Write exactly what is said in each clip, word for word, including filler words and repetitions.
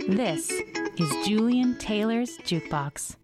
This is Julian Taylor's Jukebox.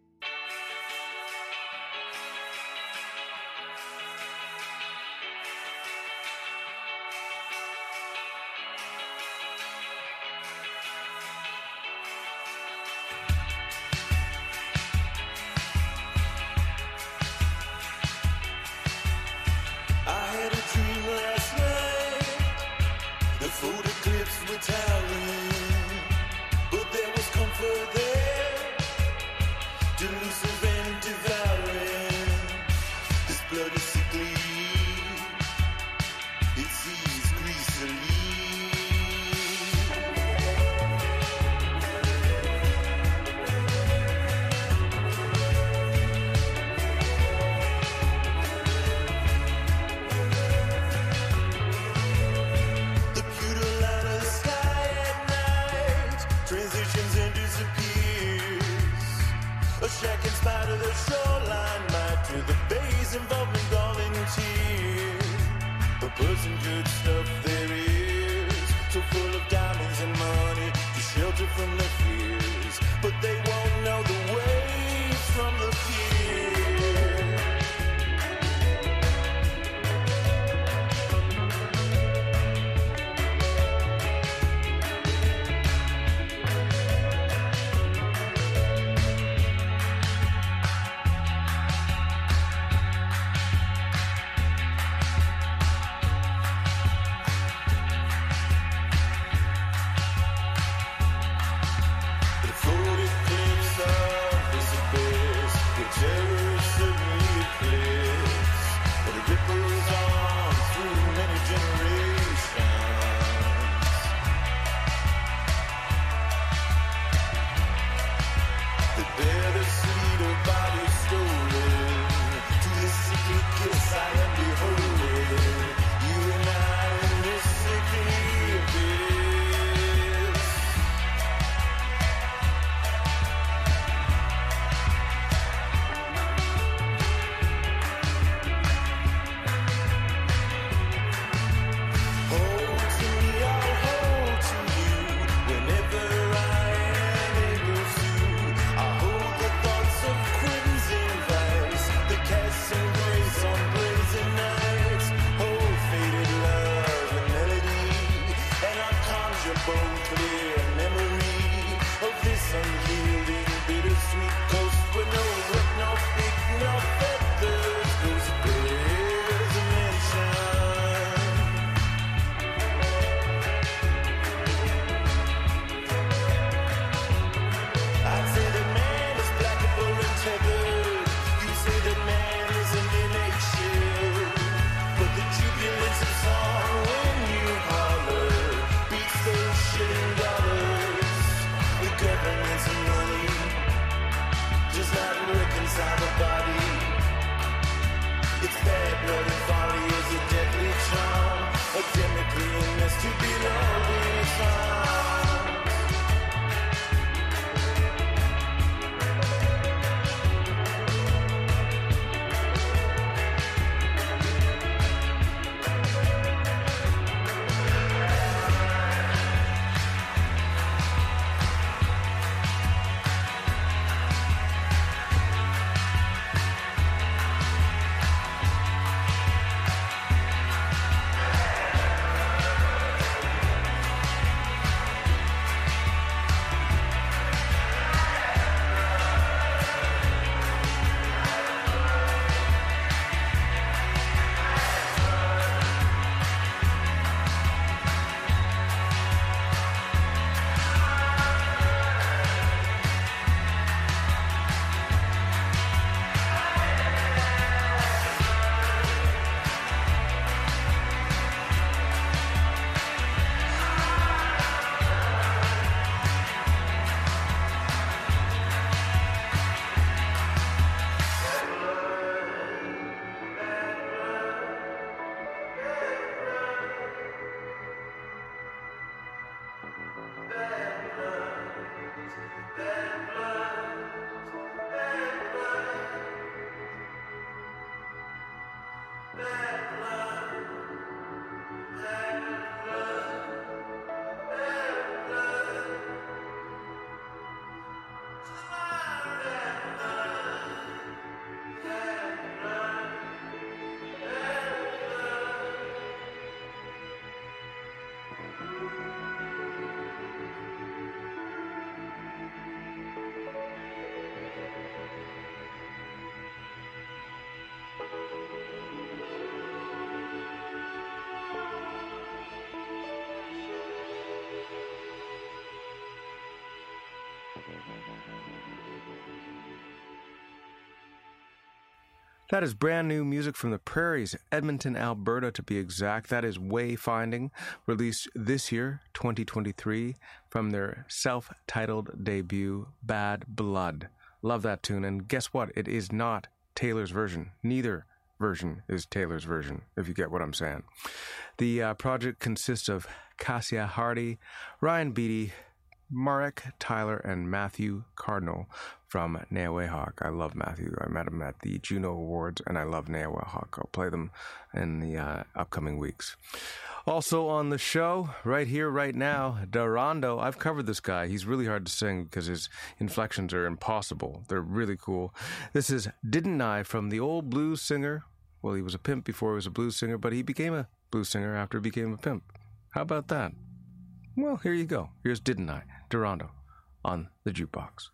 That is brand new music from the Prairies, Edmonton, Alberta to be exact. That is Wayfinding, released this year, twenty twenty-three, from their self-titled debut, Bad Blood. Love that tune, and guess what? It is not Taylor's version. Neither version is Taylor's version, if you get what I'm saying. The uh, project consists of Cassia Hardy, Ryan Beatty, Marek Tyler, and Matthew Cardinal from Nehawahawk. I love Matthew. I met him at the Juno Awards, and I love Nehawahawk. I'll play them in the uh, upcoming weeks. Also on the show, right here, right now, Durando. I've covered this guy. He's really hard to sing because his inflections are impossible. They're really cool. This is Didn't I from the old blues singer. Well, he was a pimp before he was a blues singer, but he became a blues singer after he became a pimp. How about that? Well, here you go. Here's Didn't I, Durando, on the jukebox.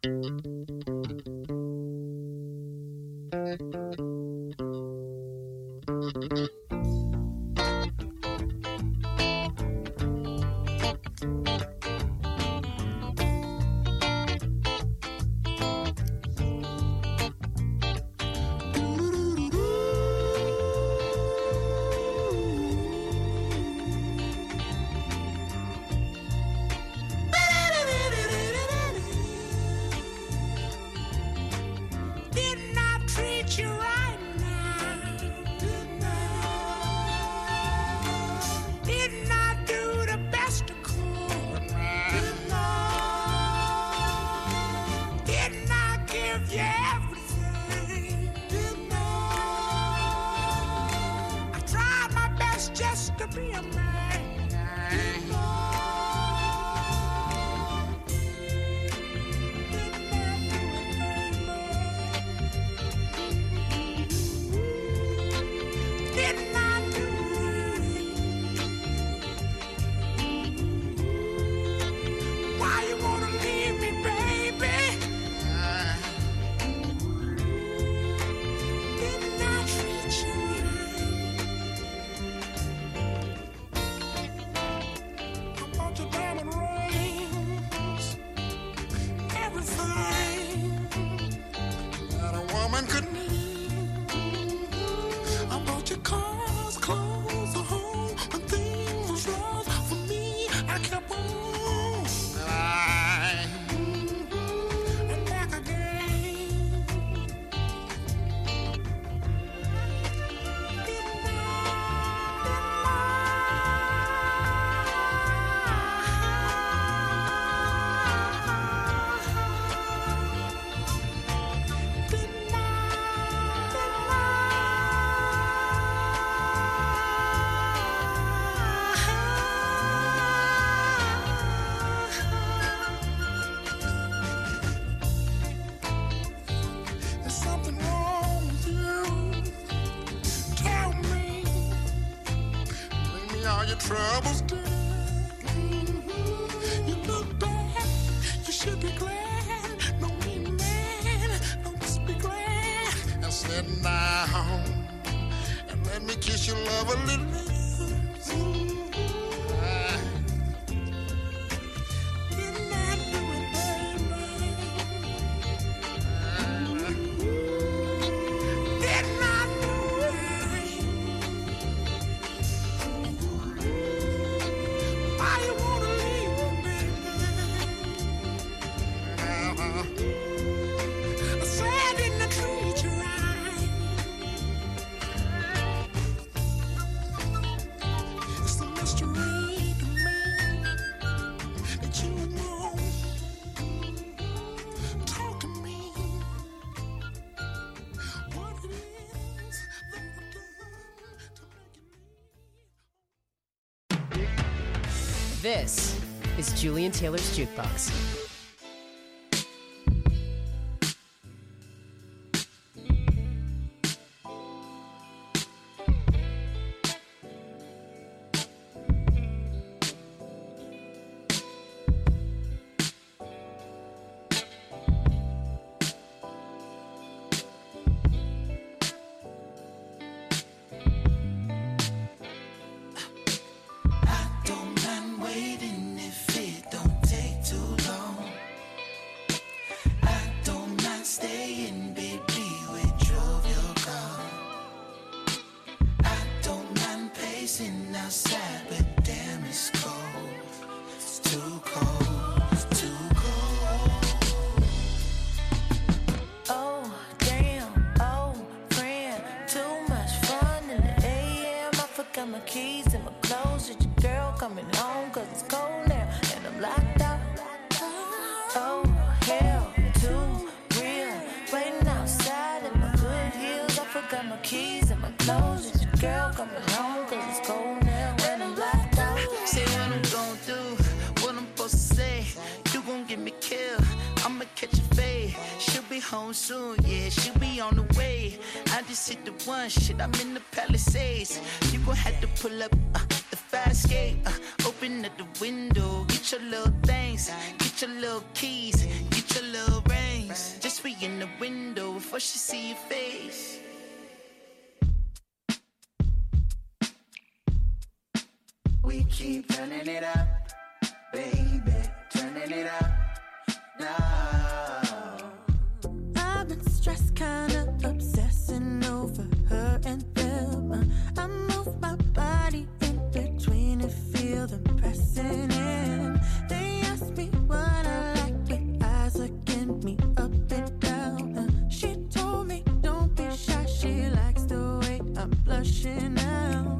Troubles do. You look bad, you should be glad. No mean man, no just be glad. And sit down and let me kiss your love a little. Didn't I do it, baby? Didn't I do it? Why you wanna leave me, baby? I said didn't I treat you right? It's a mystery to me that you won't talk to me. What it is that I've done to make you leave. This is Julian Taylor's Jukebox. I don't mind waiting if it don't take too long. keys and my clothes. It's your girl coming home, things cold now when I'm locked out. Say what I'm gon' do, what I'm supposed to say. You gon' get me killed, I'ma catch a fade. She'll be home soon, yeah, she'll be on the way. I just hit the one, shit, I'm in the Palisades. You gon' have to pull up uh, the fire escape, uh, open up the window, get your little things, get your little keys, get your little rings. Just be in the window before she see your face. We keep turning it up, baby, turning it up now. I've been stressed, kinda obsessing over her and them. I move my body in between and feel them pressing in. They ask me what I like with eyes looking me up and down. She told me don't be shy, she likes the way I'm blushing now.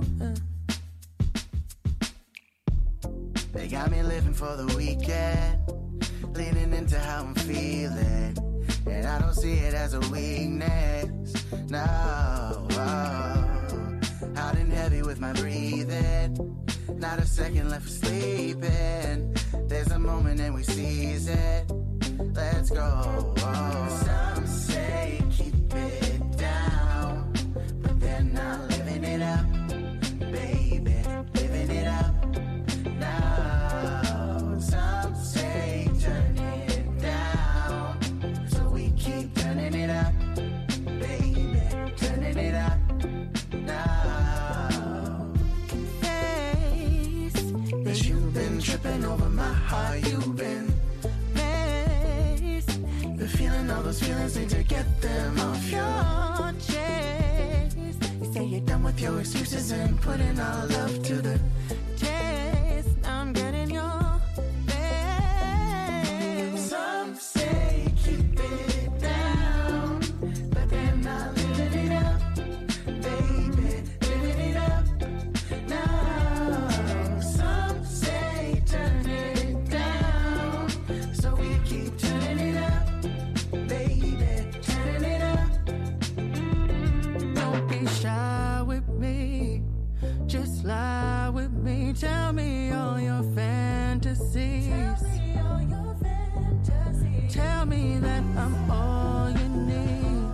They got me living for the weekend, leaning into how I'm feeling, and I don't see it as a weakness, no. Oh, hot and heavy with my breathing, not a second left for sleeping. There's a moment and we seize it, let's go. Oh. Some say keep it down, but they're not living it up, baby, living it up. Some say turn it down, so we keep turning it up, baby, turning it up now. Confess that you've been tripping over my heart, you've been messed. You're feeling all those feelings, need to get them off your chest. You say you're done with your excuses and putting our love to the test. Now I'm getting your Some say keep it down, but they're not living it up, baby, living it up now. Some say turn it down, so we keep turning it up, baby, turning it up. Don't be shy with me, just lie with me. Tell me all your fantasies. Tell me that I'm all you need.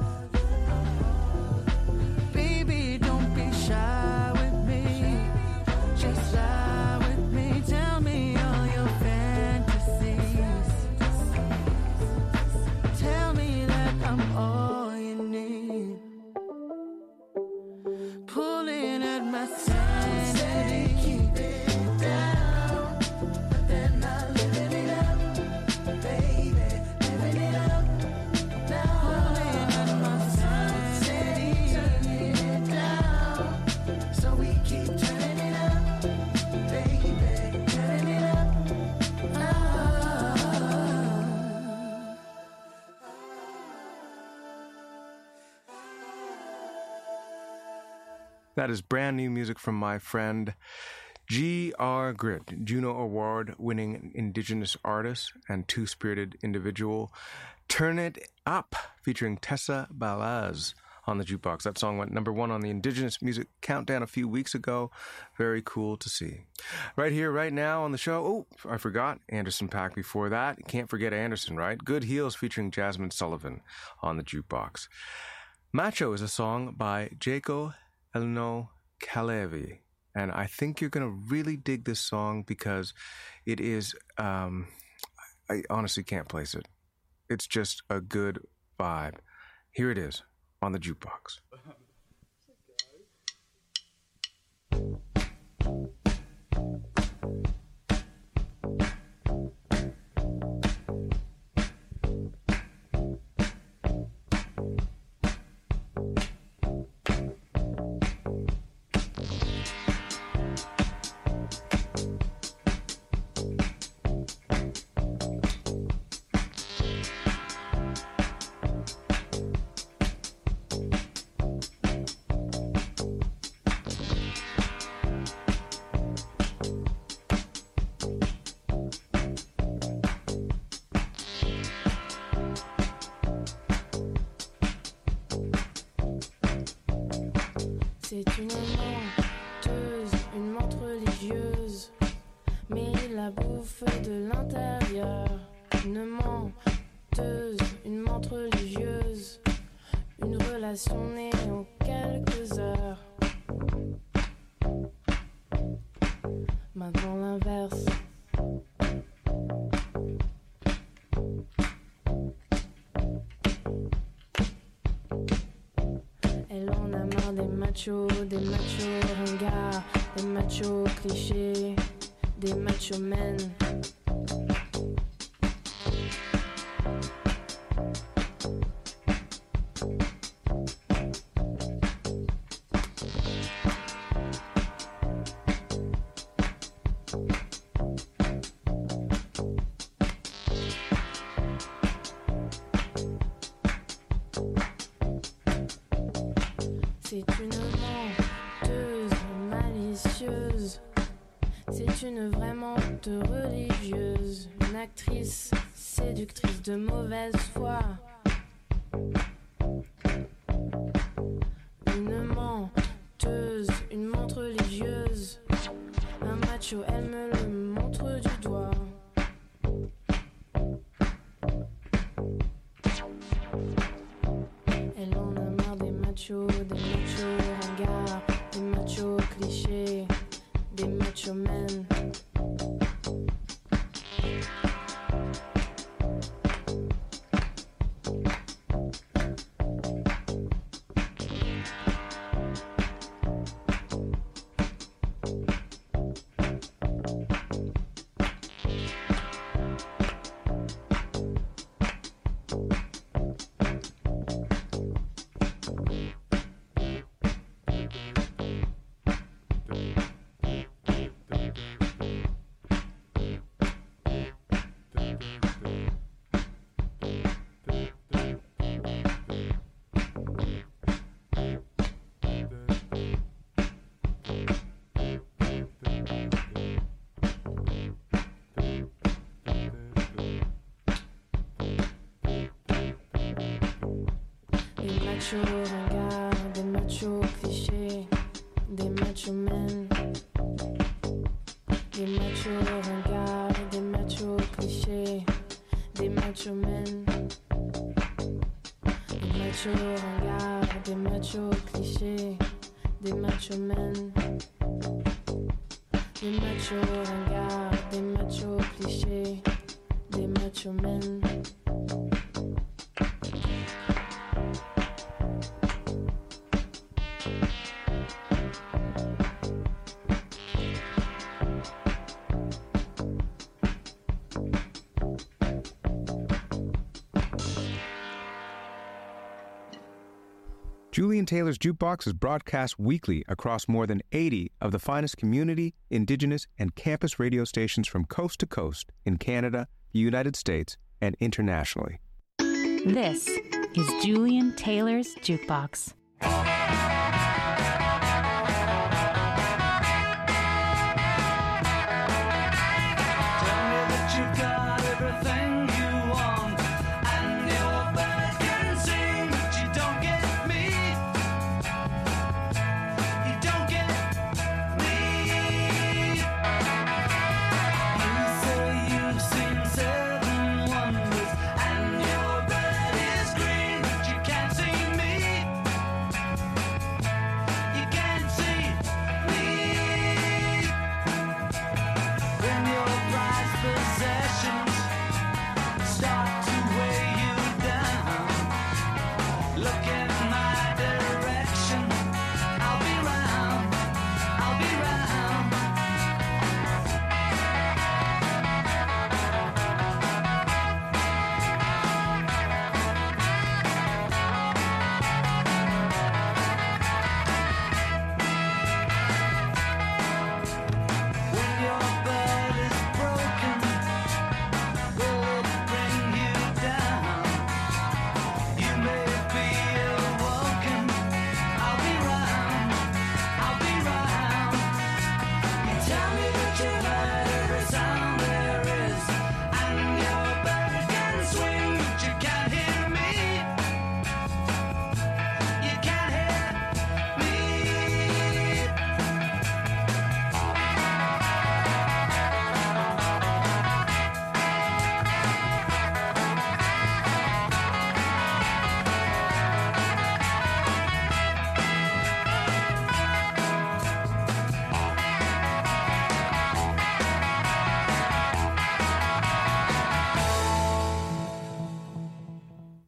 Baby, don't be shy with me. Just lie with me. Tell me all your fantasies. Tell me that I'm all you need. Pulling at my sanity. Keep it down, but they're not living it up, baby. That is brand new music from my friend G R Grit, Juno Award-winning Indigenous artist and two-spirited individual. Turn It Up, featuring Tessa Balaz on the jukebox. That song went number one on the Indigenous Music Countdown a few weeks ago. Very cool to see. Right here, right now on the show, oh, I forgot Anderson .Paak before that. Can't forget Anderson, right? Good Heels featuring Jasmine Sullivan on the jukebox. Macho is a song by Jaco Elno Kalevi. And I think you're going to really dig this song because it is, um, I honestly can't place it. It's just a good vibe. Here it is on the jukebox. une menteuse, une menthe religieuse, une relation née en quelques heures. Maintenant l'inverse. Elle en a marre des machos, des machos ringards, des machos clichés, des machos men. C'est une menteuse malicieuse, c'est une vraie menthe religieuse, une actrice séductrice de mauvaise foi. Une menteuse, une menthe religieuse, un macho, elle me le montre du doigt. Elle en a marre des machos, des machos ringards, des machos clichés, des machos men. Des machos ringards, des machos clichés, des machos men. Des machos ringards, des machos clichés, des machos men. Des machos ringards, des machos clichés, des machos men. Des machos ringards, des machos clichés, des machos men. Julian Taylor's Jukebox is broadcast weekly across more than eighty of the finest community, indigenous, and campus radio stations from coast to coast in Canada, the United States, and internationally. This is Julian Taylor's Jukebox. And your bed is green, but you can't see me.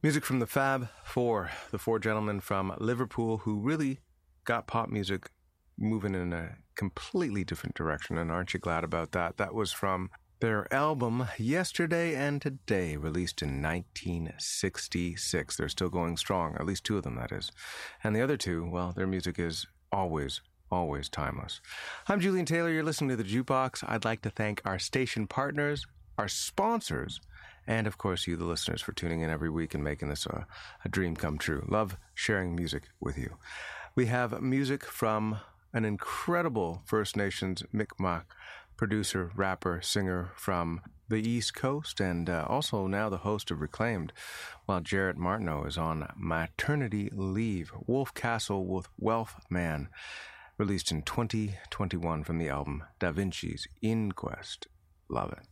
Music from the Fab Four, the four gentlemen from Liverpool who really got pop music moving in a completely different direction, and aren't you glad about that? That was from their album Yesterday and Today, released in nineteen sixty-six. They're still going strong, at least two of them, that is. And the other two, well, their music is always, always timeless. I'm Julian Taylor. You're listening to The Jukebox. I'd like to thank our station partners, our sponsors, and, of course, you, the listeners, for tuning in every week and making this a, a dream come true. Love sharing music with you. We have music from an incredible First Nations Mi'kmaq producer, rapper, singer from the East Coast, and uh, also now the host of Reclaimed, while Jarrett Martineau is on maternity leave. Wolf Castle with Wealth Man, released in twenty twenty-one from the album Da Vinci's Inquest. Love it.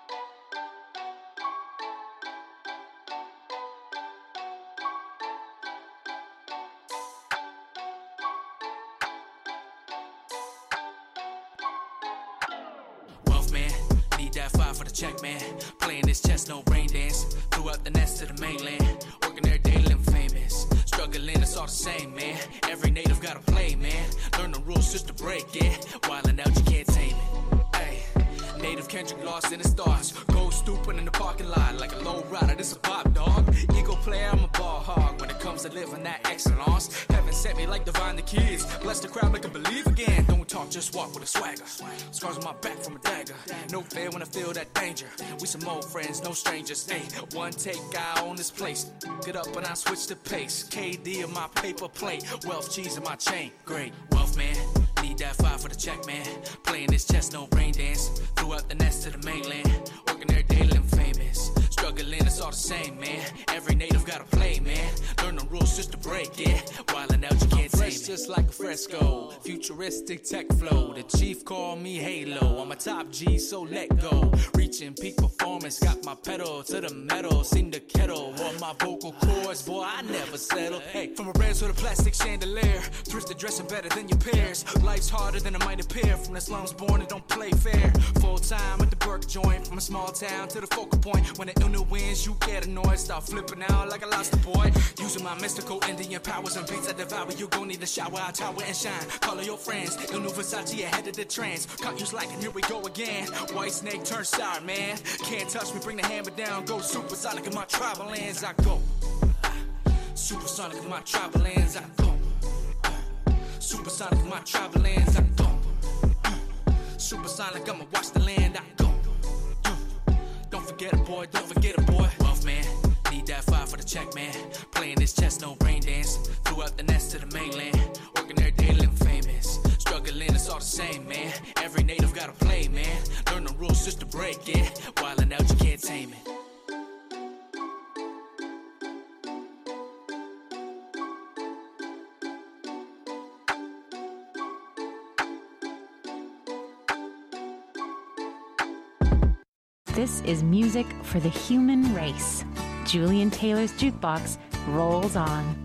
Check, man. Playing this chess, no brain dance. Threw out the nest to the mainland. Working every day, living famous. Struggling, it's all the same, man. Every native gotta play, man. Learn the rules just to break it. Wildin' out, you can't tame it. Hey, native Kendrick lost in his thoughts. Go stupid in the parking lot like a low rider. This a pop dog. Ego player, I'm a ball hog. When it comes to living that excellence, heaven sent me like divine the kids. Bless the crowd, make 'em believe again. Don't talk, just walk with a swagger. Scars on my back from a dagger. No fear when I feel that danger. We some old friends, no strangers. Hey, one take, I own this place. Get up and I switch the pace. K D in my paper plate. Wealth cheese in my chain. Great. Wealth man, need that fire for the check, man. Playing this chess, no brain dance. Threw out the nest to the mainland. Working every day, living famous. Struggling, it's all the same, man. Every native gotta play, man. Learn the rules just to break it. Wildin' out, you can't tame it. Just like a fresco, futuristic tech flow. The chief called me Halo. I'm a top G, so let go. Reaching peak performance, got my pedal to the metal. Sing the kettle on my vocal cords, boy, I never settle. Hey, from a red to the plastic chandelier, thrifted dressing better than your peers. Life's harder than it might appear. From the slums born and don't play fair. Full time at the Burke joint, from a small town to the focal point. When the illness wins, you get annoyed. Start flipping out like I lost a boy. Using my mystical Indian powers and beats I devour. You gon' need a shower, I tower and shine. Call all your friends, Il New Versace ahead of the trends. Caught you slacking, here we go again. White snake turn sour, man. Can't touch me, bring the hammer down. Go supersonic in my tribal lands, I go. Supersonic in my tribal lands, I go. Supersonic in my tribal lands, I go. Supersonic, I'ma watch the land, I go. Don't forget it, boy, don't forget it, boy. Wealth man, need that fire for the check, man. Playing this chess, no brain dance. Threw out the nest to the mainland. Working every day, living famous. Struggling, it's all the same, man. Every native gotta play, man. Learn the rules just to break it. Wildin' out, you can't tame it. This is music for the human race. Julian Taylor's Jukebox rolls on.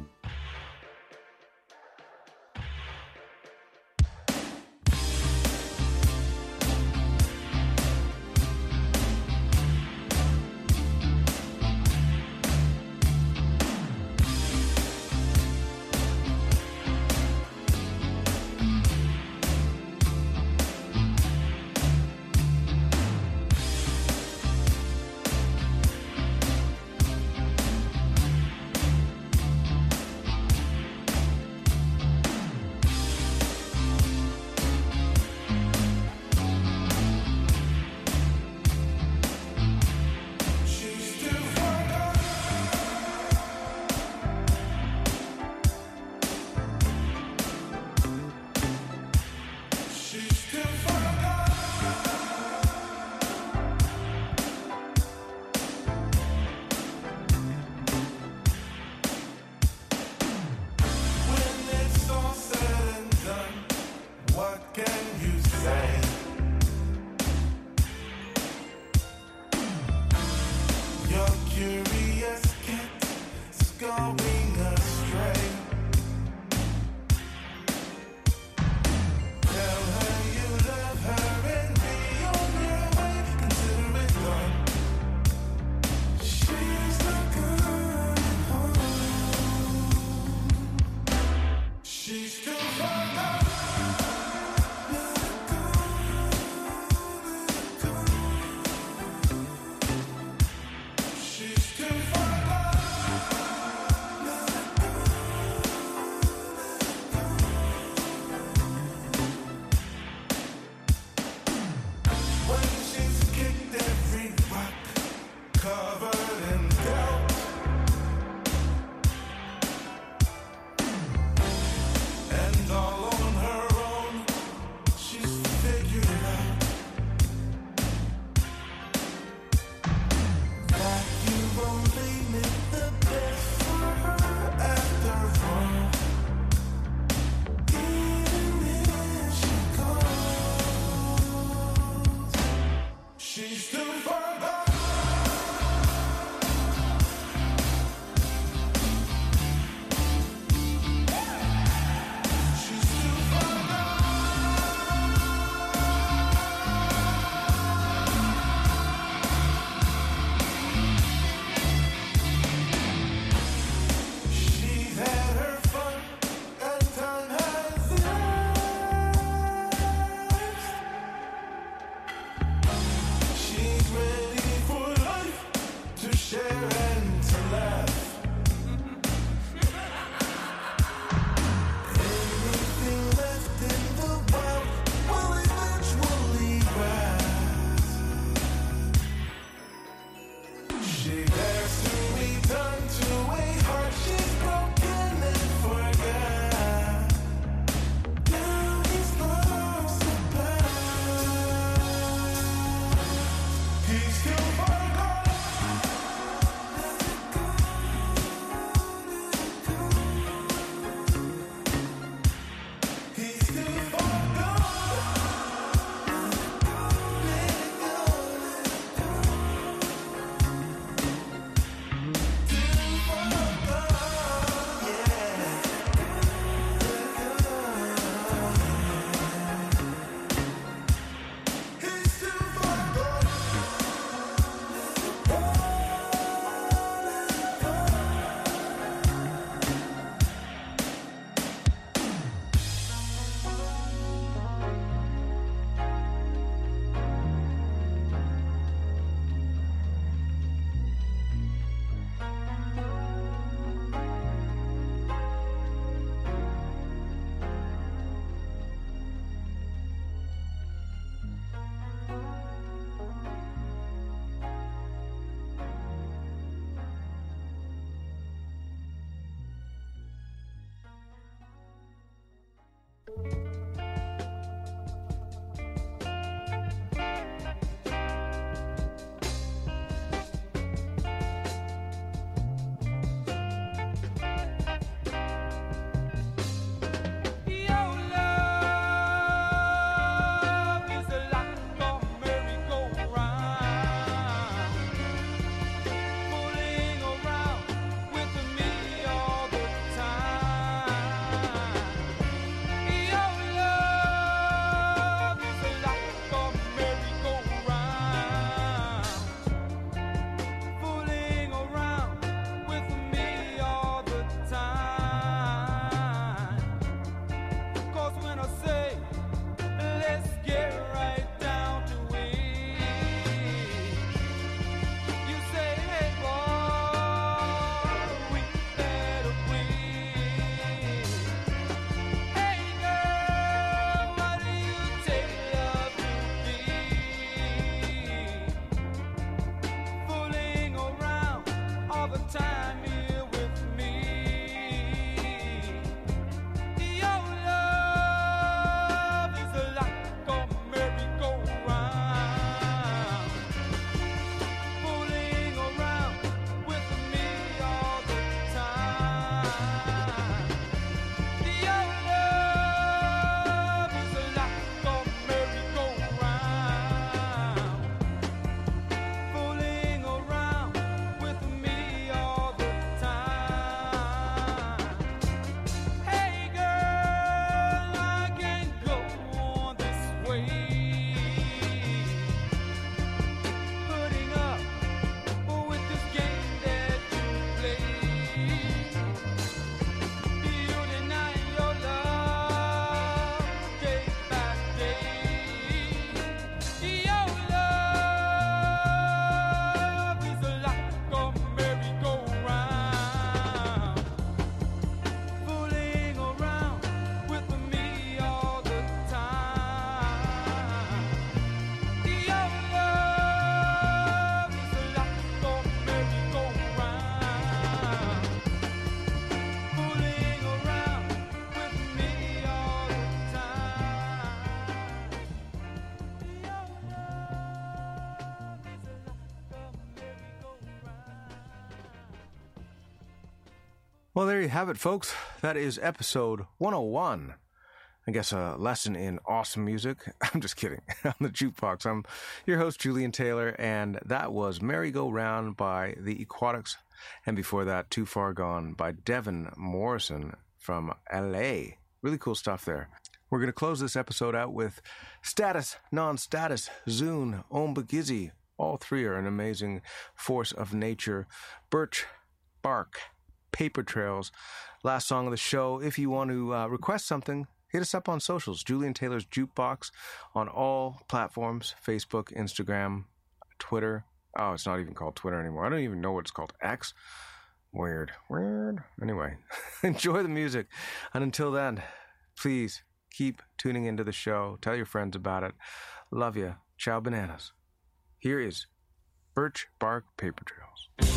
Well, there you have it, folks. That is episode one oh one. I guess a lesson in awesome music. I'm just kidding. On the Jukebox, I'm your host, Julian Taylor, and that was Merry Go Round by the Aquatics, and before that, Too Far Gone by Devin Morrison from L A. Really cool stuff there. We're going to close this episode out with Status, Non-Status, Zune, Ombagizzy. All three are an amazing force of nature. Birch Bark, Paper Trails. Last song of the show. If you want to uh, request something, hit us up on socials. Julian Taylor's Jukebox on all platforms. Facebook, Instagram, Twitter. Oh, it's not even called Twitter anymore. I don't even know what it's called. X? Weird. Weird. Anyway, enjoy the music. And until then, please keep tuning into the show. Tell your friends about it. Love you. Ciao, bananas. Here is Birch Bark Paper Trails.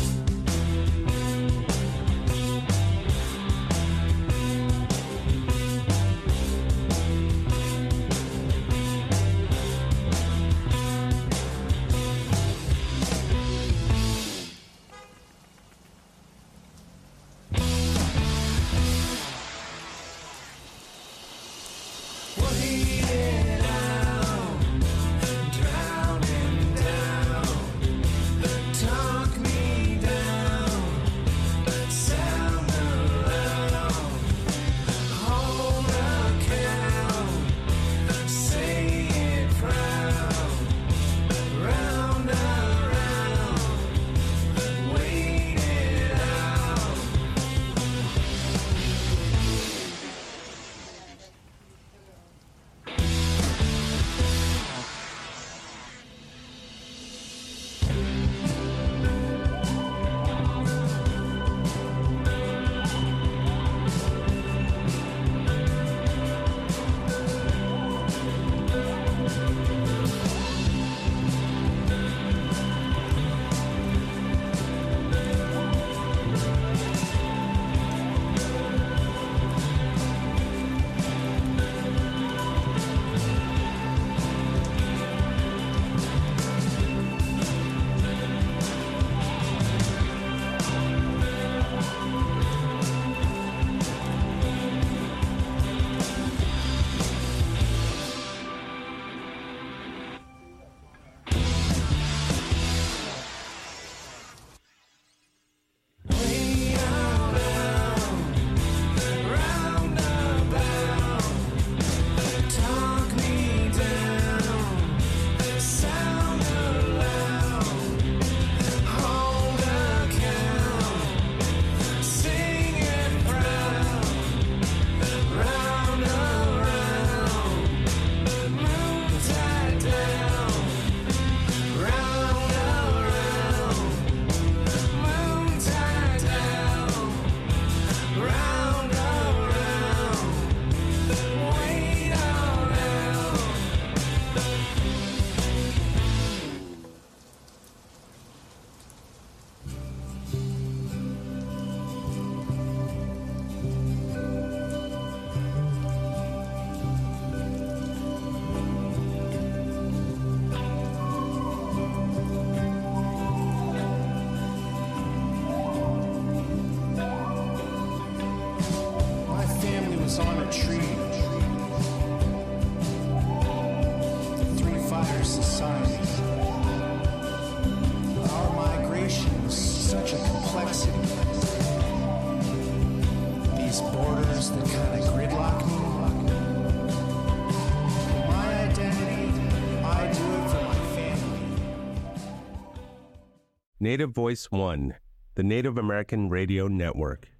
Native Voice One, the Native American Radio Network.